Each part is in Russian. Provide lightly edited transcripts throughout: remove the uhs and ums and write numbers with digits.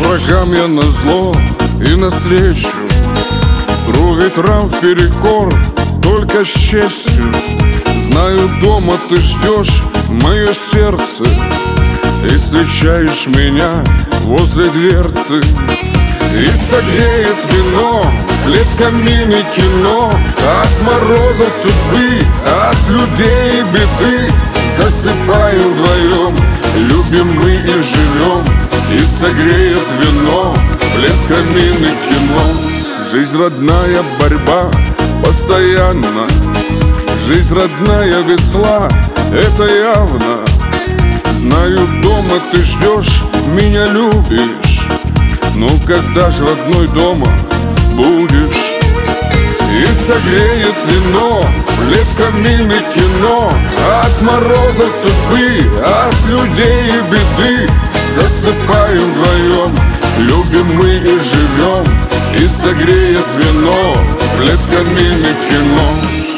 врагам я назло и навстречу, тру ветрам вперекор, только с честью. Знаю, дома ты ждешь мое сердце и встречаешь меня возле дверцы. И согреет вино, лет камин и кино, от мороза судьбы, от людей беды. Засыпаем вдвоем, любим мы и живем. И согреет вино, лет камин и кино. Жизнь родная, борьба постоянно. Жизнь родная, весла, это явно. Знаю, дома ты ждешь, меня любишь. Ну когда ж родной дома будешь? И согреет вино, лет камин и кино, от мороза судьбы, от людей и беды. Засыпаем вдвоем, любим мы и живем. И согреет вино, лет камин и кино.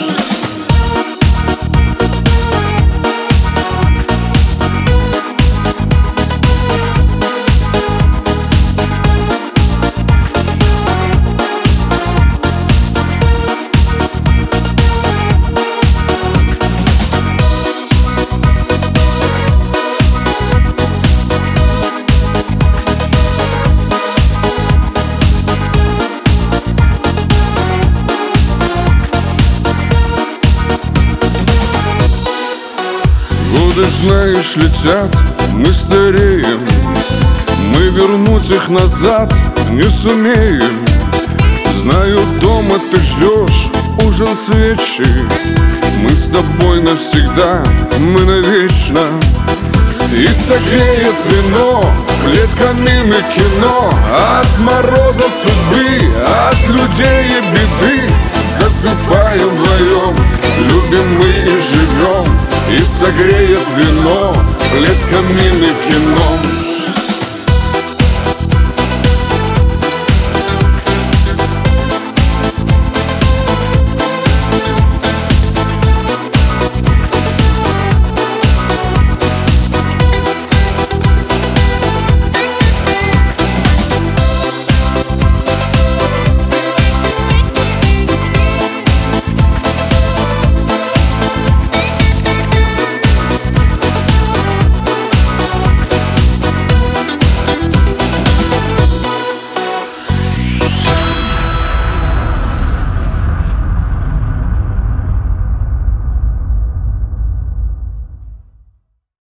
Годы, знаешь, летят, мы стареем. Мы вернуть их назад не сумеем. Знаю, дома ты ждешь ужин свечи. Мы с тобой навсегда, мы навечно. И согреет вино, лет камин и кино, от мороза судьбы, от людей и беды. Засыпаем вдвоем, любим мы и живем. И согреет вино, лет камин и кино.